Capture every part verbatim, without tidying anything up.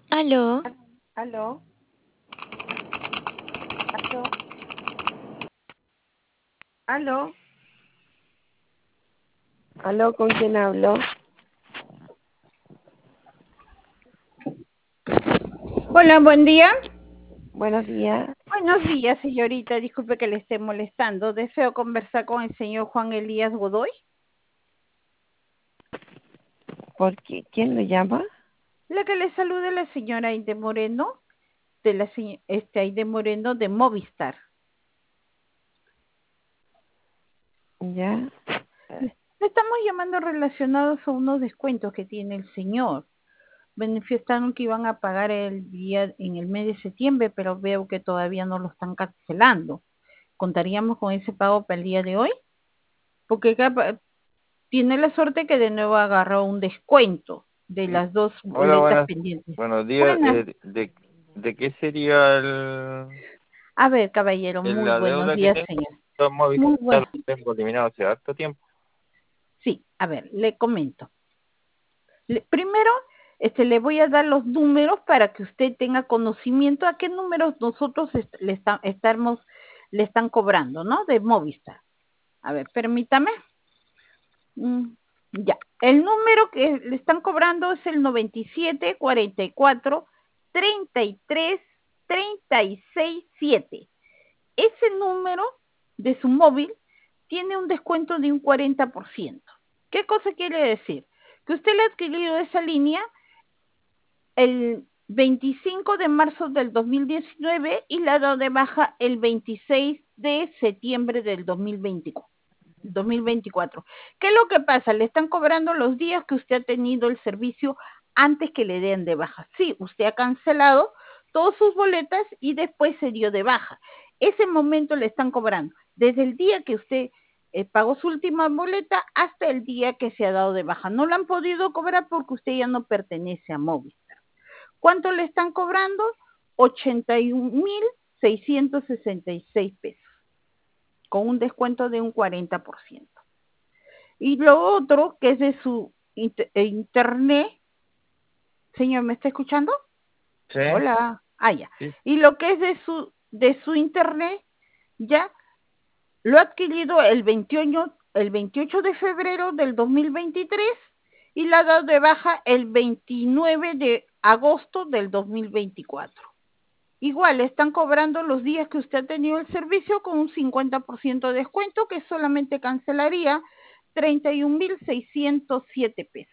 Aló, Aló, aló, aló, aló, ¿con quién hablo? Hola, buen día. Buenos días. Buenos días, señorita. Disculpe que le esté molestando. Deseo conversar con el señor Juan Elías Godoy. ¿Por qué? ¿Quién lo llama? La que le salude la señora Aide Moreno, de la señ- este Aide Moreno de Movistar. Ya. Le le estamos llamando relacionados a unos descuentos que tiene el señor. Manifestaron que iban a pagar el día en el mes de septiembre, pero veo que todavía no lo están cancelando. ¿Contaríamos con ese pago para el día de hoy? Porque acá tiene la suerte que de nuevo agarró un descuento de Mm, las dos Hola, boletas buenas, pendientes. buenos días. Buenas. Eh, de, ¿de qué sería el, A ver, caballero, el- muy la buenos deuda que días, tengo? señor. Los Muy Movistar bueno. lo tengo eliminado hace harto tiempo. Sí, a ver, le comento. Le- primero, este, le voy a dar los números para que usted tenga conocimiento a qué números nosotros est- le, está- estamos, le están cobrando, ¿no? De Movistar. A ver, permítame. Mm, ya, el número que le están cobrando es el noventa y siete, cuarenta y cuatro, treinta y tres, treinta y seis, siete. Ese número de su móvil tiene un descuento de un cuarenta por ciento. ¿Qué cosa quiere decir? Que usted le ha adquirido esa línea el veinticinco de marzo del dos mil diecinueve y la ha dado de baja el veintiséis de septiembre del dos mil veinticuatro. dos mil veinticuatro. ¿Qué es lo que pasa? Le están cobrando los días que usted ha tenido el servicio antes que le den de baja. Sí, usted ha cancelado todas sus boletas y después se dio de baja. Ese momento le están cobrando desde el día que usted eh, pagó su última boleta hasta el día que se ha dado de baja. No la han podido cobrar porque usted ya no pertenece a Movistar. ¿Cuánto le están cobrando? ochenta y un mil seiscientos sesenta y seis pesos, con un descuento de un cuarenta por ciento. Y lo otro, que es de su inter internet, señor, ¿me está escuchando? Sí, Hola, ah, ya. sí. Y lo que es de su, de su internet, ya lo ha adquirido el veintiocho, el veintiocho de febrero del dos mil veintitrés y la ha dado de baja el veintinueve de agosto del dos mil veinticuatro. Igual, le están cobrando los días que usted ha tenido el servicio con un cincuenta por ciento de descuento que solamente cancelaría treinta y un mil seiscientos siete pesos.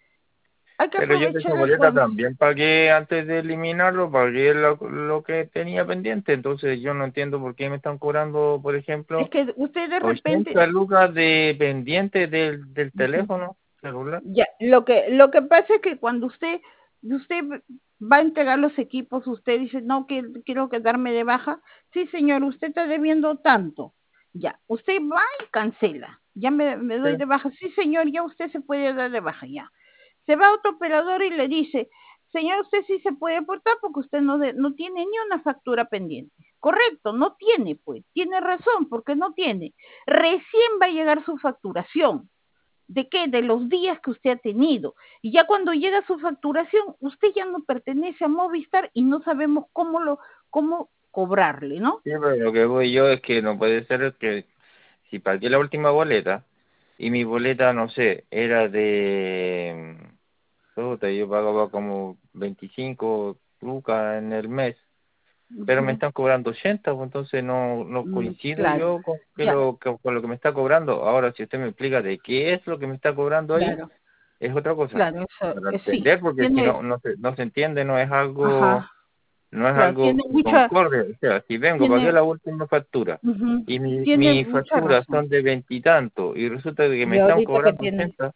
Hay que Pero yo de esa aprovechar el boleta buen. también pagué antes de eliminarlo, pagué lo, lo que tenía pendiente. Entonces yo no entiendo por qué me están cobrando, por Es ejemplo, que usted de repente, ochenta lucas de pendiente del, del uh-huh, teléfono celular. ya, lo que, lo que pasa es que cuando usted, usted va a entregar los equipos, usted dice, no, que, quiero quedarme de baja. Sí, señor, usted está debiendo tanto. Ya, usted va y cancela. Ya me, me Sí. doy de baja. Sí, señor, ya usted se puede dar de baja, ya. Se va a otro operador y le dice, señor, usted sí se puede aportar porque usted no, de, no tiene ni una factura pendiente. Correcto, no tiene, pues. Tiene razón, porque no tiene. Recién va a llegar su facturación. ¿De qué? De los días que usted ha tenido. Y ya cuando llega su facturación, usted ya no pertenece a Movistar y no sabemos cómo lo, cómo cobrarle, ¿no? Sí, pero lo que voy yo es que no puede ser que si pagué la última boleta y mi boleta, no sé, era de... puta, yo pagaba como veinticinco lucas en el mes, pero me Ujú. están cobrando ochenta, pues entonces no, no Mm, coincido claro, yo con, que ya, lo, que- con lo que me está cobrando. Ahora, si usted me explica de qué es lo que me está cobrando ahí, claro, es otra cosa. claro, eso, Para eh, sí, entender, porque si tiene, no, no se, no se entiende, no es algo ajá, no es claro, algo tiene mucha, concorde. O sea, si vengo, pagué tiene, la última factura ujú, y mi, tiene mis mucha facturas razón. son de veintitantos y, resulta de que me Y están ahorita que cobrando tiene, ochenta,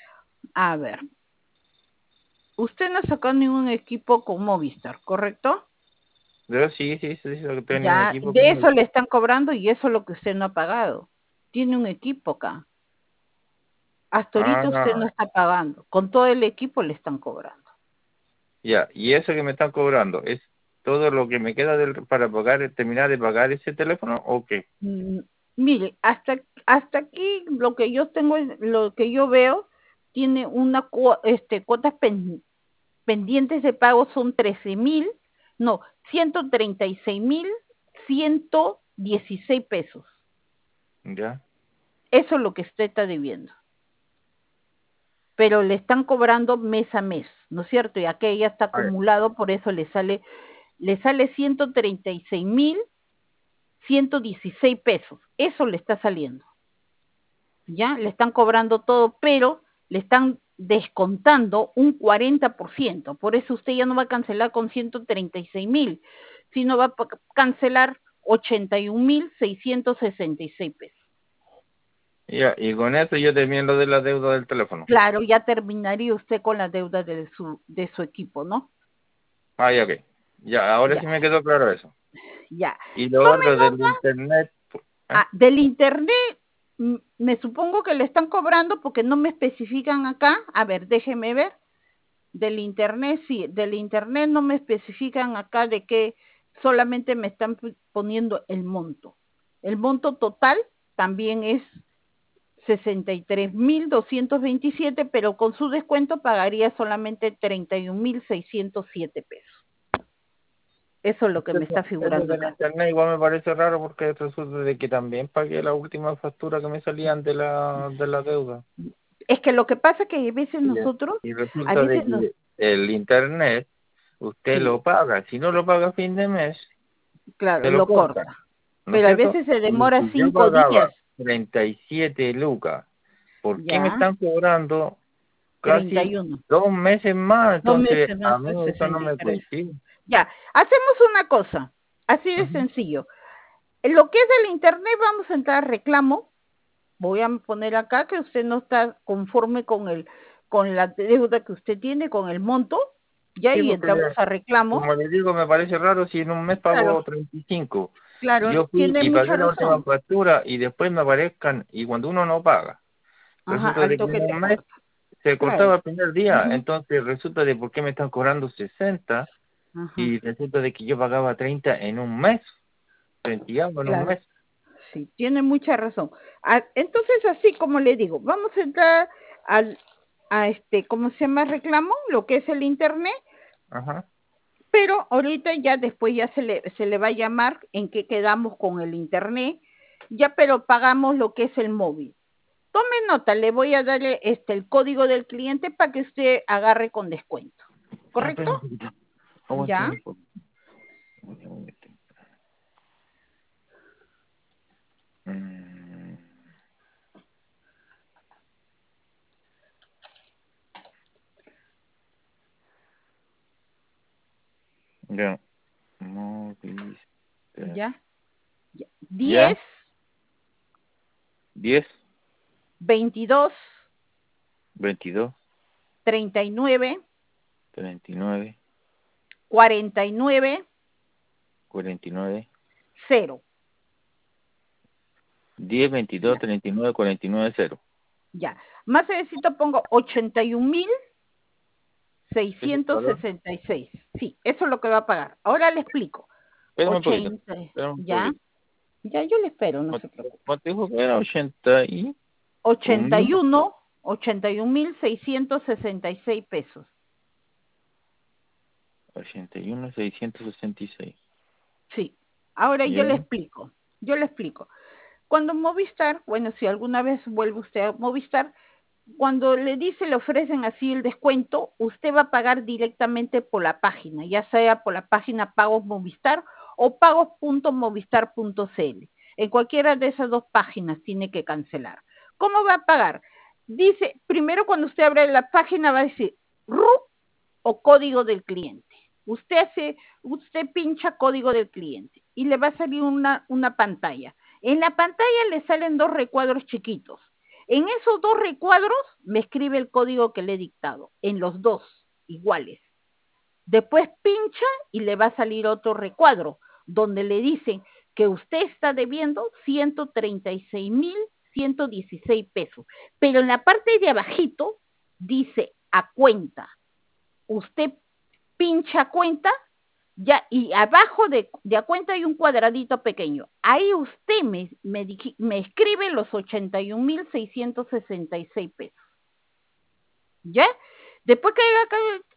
a ver, usted no sacó ningún equipo con Movistar, ¿correcto? pero sí, sí, sí, sí, tenía un Ya, equipo de como eso este. le están cobrando y eso es lo que usted no ha pagado. Tiene un equipo acá. Hasta ahorita usted no Ah, está pagando. Con todo el equipo le están cobrando. ya, y eso que me están cobrando, ¿es todo lo que me queda del, para pagar, terminar de pagar ese teléfono o qué? Mm, mire, hasta, hasta aquí lo que yo tengo, lo que yo veo, tiene una cu- este, cuotas pendientes. pendientes de pago son trece mil, no, ciento treinta y seis mil ciento dieciséis pesos. ¿Ya? Eso es lo que usted está debiendo. Pero le están cobrando mes a mes, ¿no es cierto? Y aquí ya está A ver, acumulado, por eso le sale, le sale ciento treinta y seis mil ciento dieciséis pesos. Eso le está saliendo. ¿Ya? Le están cobrando todo, pero le están descontando un cuarenta por ciento. Por eso usted ya no va a cancelar con ciento treinta y seis mil, sino va a cancelar ochenta y un mil seiscientos sesenta y seis pesos. ya, y con eso yo termino lo de la deuda del teléfono. Claro, ya terminaría usted con la deuda de su, de su equipo, ¿no? Ah, ya, ok. Ya, ahora Ya, sí me quedó claro eso. ya. Y lo Tome otro del nota. internet, ¿eh? Ah, del internet, mm, me supongo que le están cobrando porque no me especifican acá. A ver, déjeme ver. Del internet, sí, del internet no me especifican acá de que solamente me están poniendo el monto. El monto total también es sesenta y tres mil doscientos veintisiete, pero con su descuento pagaría solamente treinta y un mil seiscientos siete pesos. Eso es lo que me Eso, está eso figurando del acá. internet igual me parece raro porque resulta de que también pagué la última factura que me salían de la, de la deuda. Es que lo que pasa es que a veces Y, nosotros, y a resulta de veces nos, que el internet usted sí, lo paga. Si no lo paga a fin de mes, claro, se lo lo cortan, corta. ¿no es Pero a cierto? veces se Y demora si yo cinco días, pagaba treinta y siete lucas, ¿por qué me ya, están cobrando treinta casi y uno. dos meses más? Dos Entonces, meses más, a mí eso no sesenta y me tres. coincide. Ya, hacemos una cosa, así de Ujú. sencillo. En lo que es el internet, vamos a entrar a reclamo. Voy a poner acá que usted no está conforme con el, con la deuda que usted tiene, con el monto, ya, Sí, y porque entramos le- a reclamo. como le digo, me parece raro si en un mes Claro, pago treinta y cinco. claro, Yo fui tiene y mucha pagué la última razón. factura y después me aparezcan, y cuando uno no paga, Ajá, resulta al de que toque en le un mes corta. se Claro. cortaba el primer día, Ujú. entonces resulta de por qué me están cobrando sesenta Ajá, y resulta de que yo pagaba treinta en un mes, treinta y algo en un claro. mes. Sí, tiene mucha razón. Ah, entonces, así como le digo, vamos a entrar al, a este, ¿cómo se llama? Reclamo, lo que es el internet, Ajá. pero ahorita ya después ya se le, se le va a llamar en qué quedamos con el internet, ya pero pagamos lo que es el móvil. Tome nota, le voy a darle este, el código del cliente para que usted agarre con descuento. Ya, ¿Correcto? espera un poquito. Ya, Aguántame un poco. Mm, ya. Movistar. ya, ya. diez, ¿Ya? Diez, veintidós, veintidós, treinta y nueve, treinta y nueve, cuarenta y nueve, cuarenta y nueve, cero. diez, veintidós, Ya, treinta y nueve, cuarenta y nueve, cero. ya. Más necesito pongo ochenta y un mil ¿Ese es el seiscientos valor? sesenta y seis. Sí, eso es lo que va a pagar. Ahora le explico. Espérame un poquito. ochenta, Espérame un ya, poquito. ya yo le espero, no se ¿Cuánto preocupe. cuánto dijo que era? ochenta y un ochenta y mil. uno, ochenta y un mil seiscientos sesenta y seis pesos. ochenta y uno, seiscientos sesenta y seis. Sí. Ahora ¿Ya? yo le explico. Yo le explico. Cuando Movistar, bueno, si alguna vez vuelve usted a Movistar, cuando le dice, le ofrecen así el descuento, usted va a pagar directamente por la página, ya sea por la página Pagos Movistar o pagos punto movistar punto c l. En cualquiera de esas dos páginas tiene que cancelar. ¿Cómo va a pagar? Dice, primero cuando usted abre la página va a decir R U o código del cliente. Usted hace, usted pincha código del cliente y le va a salir una, una pantalla. En la pantalla le salen dos recuadros chiquitos. En esos dos recuadros me escribe el código que le he dictado, en los dos, iguales. Después pincha y le va a salir otro recuadro, donde le dicen que usted está debiendo ciento treinta y seis mil ciento dieciséis pesos. Pero en la parte de abajito dice a cuenta. Usted pincha cuenta, ya, y abajo de, de a cuenta hay un cuadradito pequeño. Ahí usted me, me, me escribe los ochenta y un mil seiscientos sesenta y seis pesos. ¿Ya? Después que haya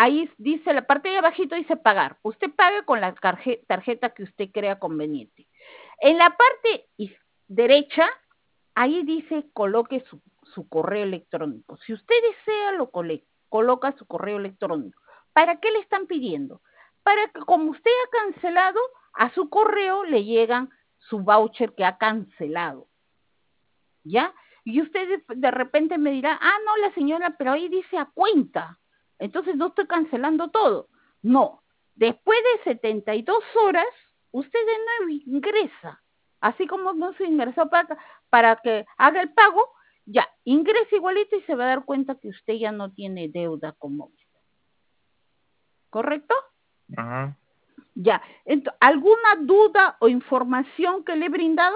ahí dice, la parte de abajito dice pagar. Usted paga con la tarje- tarjeta que usted crea conveniente. En la parte is- derecha, ahí dice coloque su, su correo electrónico. Si usted desea, lo cole- coloca su correo electrónico. ¿Para qué le están pidiendo? Para que como usted ha cancelado, a su correo le llegan su voucher que ha cancelado. ¿Ya? Y usted de, de repente me dirá, ah, no, la señora, pero ahí dice a cuenta. Entonces no estoy cancelando todo. No. Después de setenta y dos horas, usted de nuevo ingresa. Así como no se ingresó para, para que haga el pago, ya, ingresa igualito y se va a dar cuenta que usted ya no tiene deuda con Movistar. ¿Correcto? Ajá. Ya. Entonces, ¿alguna duda o información que le he brindado?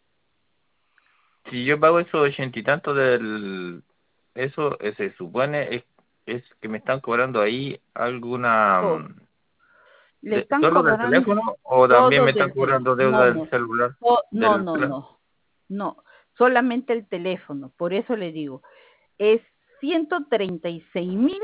Si yo pago esos ochenta y tanto del... Eso eh, se supone es, es que me están cobrando ahí alguna... Oh, mm, le de, están ¿solo del cobrando teléfono o también todo me están del teléfono. cobrando deuda No, del no, celular, no, no, del no, plan? no, no, solamente el teléfono. Por eso le digo, es ciento treinta y seis mil,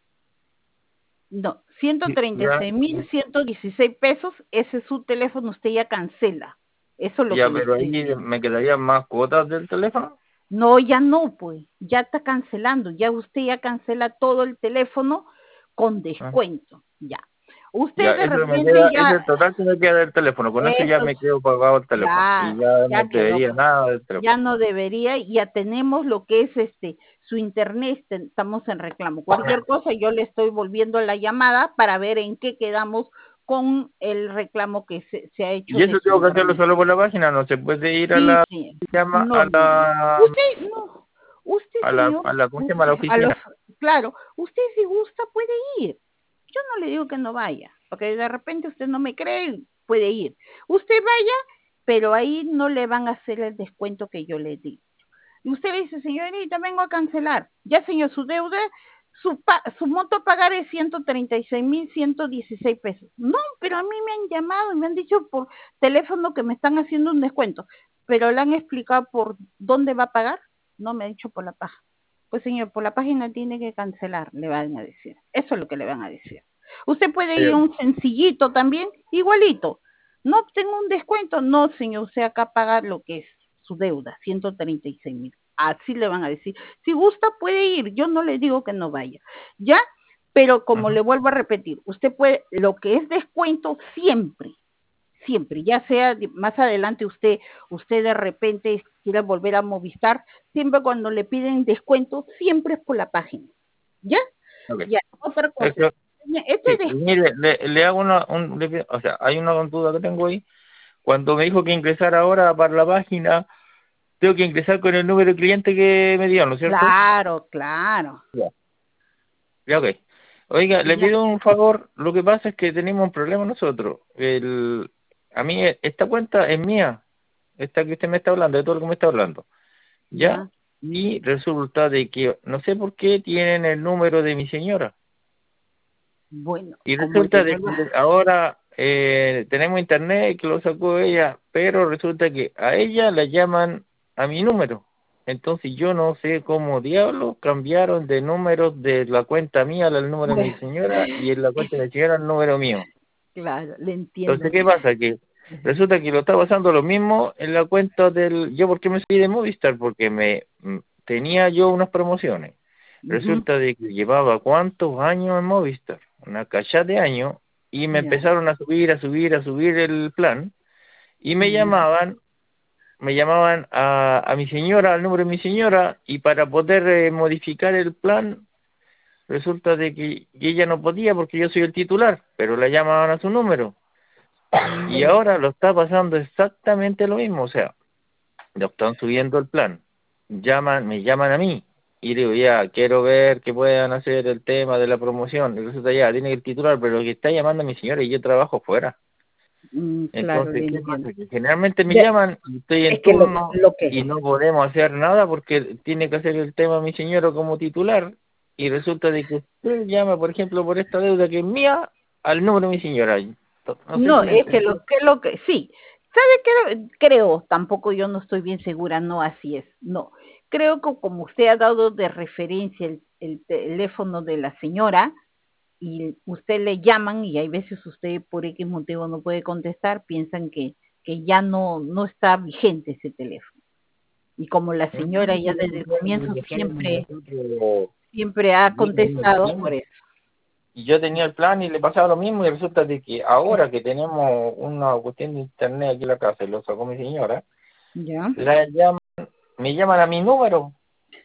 no, ciento Sí, treinta y ya, seis mil ciento dieciséis pesos, ese es su teléfono, usted ya cancela. Eso es lo que ya, le pero estoy ahí diciendo. me quedarían más cuotas del teléfono. No, ya no, pues, ya está cancelando, ya usted ya cancela todo el teléfono con Ah, descuento, ya. Usted ya, de eso me repente queda, ese es ya, el total que me queda del teléfono. Con eso ya eso, me quedo pagado el teléfono y ya, ya no ya quedó, debería nada del teléfono. ya no debería, ya tenemos lo que es este su internet, estamos en reclamo. Cualquier cosa yo le estoy volviendo la llamada para ver en qué quedamos con el reclamo que se, se ha hecho Y de eso su tengo que hacerlo internet. solo por la página, no se puede ir a Sí, la sí. llama No, a no, no. la Usted, no. Usted, a la señor, a la ¿cómo se llama? A la usted, a los, oficina. claro, usted si gusta puede ir. Yo no le digo que no vaya, porque de repente usted no me cree, puede ir. Usted vaya, pero ahí no le van a hacer el descuento que yo le di. Y usted le dice, señorita, vengo a cancelar. Ya, señor, su deuda, su, pa su monto a pagar es ciento treinta y seis mil ciento dieciséis pesos. No, pero a mí me han llamado y me han dicho por teléfono que me están haciendo un descuento. Pero le han explicado por dónde va a pagar. No me ha dicho por la página. Pues, señor, por la página tiene que cancelar, le van a decir. Eso es lo que le van a decir. Usted puede ir a Eh, un sencillito también, igualito. No tengo un descuento. No, señor, usted acá paga lo que es su deuda, ciento treinta y seis mil. Así le van a decir. Si gusta, puede ir. Yo no le digo que no vaya. ¿Ya? Pero como Ajá. le vuelvo a repetir, usted puede, lo que es descuento siempre, siempre, ya sea más adelante usted, usted de repente quiera volver a Movistar, siempre cuando le piden descuento, siempre es por la página. ¿Ya? Okay. Ya, otra cosa. Eso, Este sí, descuento, mire, le, le hago una, un, le- o sea, hay una duda que tengo ahí. Cuando me dijo que ingresar ahora para la página, tengo que ingresar con el número de cliente que me dieron, ¿no es cierto? claro, claro. Ya. Ya, ok. Oiga, le Ya. pido un favor. Lo que pasa es que tenemos un problema nosotros. El, a mí, eh, esta cuenta es mía. Esta que usted me está hablando, de todo lo que me está hablando. ¿Ya? Ya. Y resulta de que no sé por qué tienen el número de mi señora. Bueno, Y como le resulta de vuelvo que a... ahora eh, tenemos internet que lo sacó ella, pero resulta que a ella la llaman a mi número. Entonces yo no sé cómo diablos cambiaron de números de la cuenta mía al número de mi Bueno, señora y en la cuenta de mi señora al número mío. claro, le Entonces, entiendo. ¿qué pasa? Que resulta que lo está pasando lo mismo en la cuenta del... Yo, ¿por qué me salí de Movistar? Porque me mm, tenía yo unas promociones. Ujú. Resulta de que llevaba cuántos años en Movistar, una cachada de años, y me Ya, empezaron a subir, a subir, a subir el plan, y me ya. llamaban, me llamaban a, a mi señora, al número de mi señora, y para poder eh, modificar el plan, resulta de que ella no podía porque yo soy el titular, pero la llamaban a su número. Y Bueno, ahora lo está pasando exactamente lo mismo, o sea, lo están subiendo el plan, llaman, me llaman a mí, y digo, ya, quiero ver que puedan hacer el tema de la promoción, y resulta ya, tiene que el titular, pero que está llamando a mi señora y yo trabajo fuera. mm, claro, Entonces, le ¿qué entiendo. pasa? Que generalmente me De- llaman y estoy en es que lo, turno lo que, y no podemos hacer nada porque tiene que hacer el tema mi señora como titular, y resulta de que usted llama, por ejemplo, por esta deuda que es mía, al número de mi señora. No sé no, si me es que entendí. lo que, lo que, sí, ¿sabe qué? Creo, tampoco yo no estoy bien segura, no así es, no. Creo que como usted ha dado de referencia el, el teléfono de la señora, y usted le llaman y hay veces usted por X motivo no puede contestar, piensan que, que ya no, no está vigente ese teléfono. Y como la señora ya desde el comienzo siempre, siempre ha contestado por eso. Y yo tenía el plan y le pasaba lo mismo y resulta de que ahora que tenemos una cuestión de internet aquí en la casa y lo sacó mi señora, ¿Ya? la llaman, me llaman a mi número.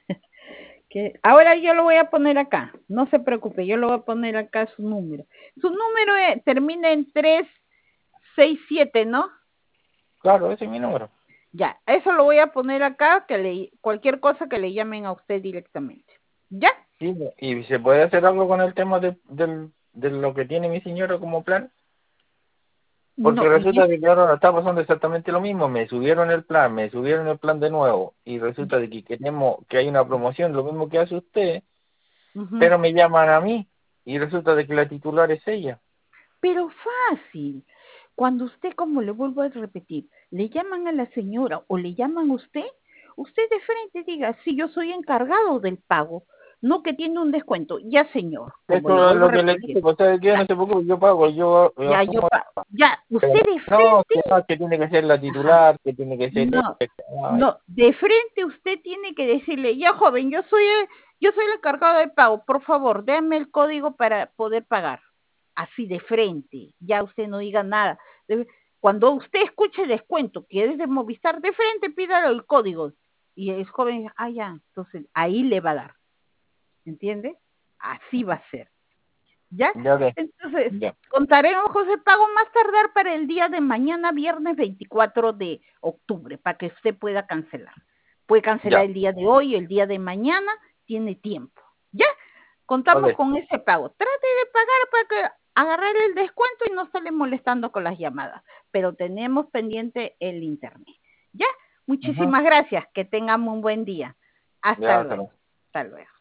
Que ahora yo lo voy a poner acá, no se preocupe, yo lo voy a poner acá su número. Su número es, termina en tres seis siete, ¿no? Claro, ese es mi número. Ya, eso lo voy a poner acá, que le, cualquier cosa que le llamen a usted directamente. ¿Ya? Sí, y se puede hacer algo con el tema de, del, de lo que tiene mi señora como plan. Porque No, resulta de que ahora está pasando exactamente lo mismo. Me subieron el plan, me subieron el plan de nuevo. Y resulta de que queremos que hay una promoción, lo mismo que hace usted, uh-huh. pero me llaman a mí. Y resulta de que la titular es ella. Pero fácil. Cuando usted, como le vuelvo a repetir, le llaman a la señora o le llaman a usted, usted de frente diga, sí, yo soy encargado del pago, no que tiene un descuento. Ya, señor, como le Eso es vuelvo a lo que le repetir. dije, pues ¿sabe qué? No se preocupe, yo pago, yo, yo Ya, yo asumo. pago. Ya, usted Pero de no, que frente. no, que tiene que ser la titular, Ajá. que tiene que ser No, ella. Ay, no, de frente usted tiene que decirle, ya joven, yo soy el, yo soy el encargado de pago, por favor, déme el código para poder pagar. Así de frente, ya usted no diga nada. De- Cuando usted escuche descuento, que es de Movistar, de frente pídale el código. Y el joven dice, ah, ya, entonces ahí le va a dar. ¿Entiende? Así va a ser. ¿Ya? ya ve, Entonces, ya. contaremos de pago más tardar para el día de mañana, viernes veinticuatro de octubre, para que usted pueda cancelar. Puede cancelar Ya, el día de hoy, el día de mañana, tiene tiempo. ¿Ya? Contamos vale. con ese pago. Trate de pagar para que agarrar el descuento y no estarle molestando con las llamadas. Pero tenemos pendiente el internet. ¿Ya? Ajá. Muchísimas gracias. Que tengamos un buen día. Hasta Ya, luego. hasta Hasta luego.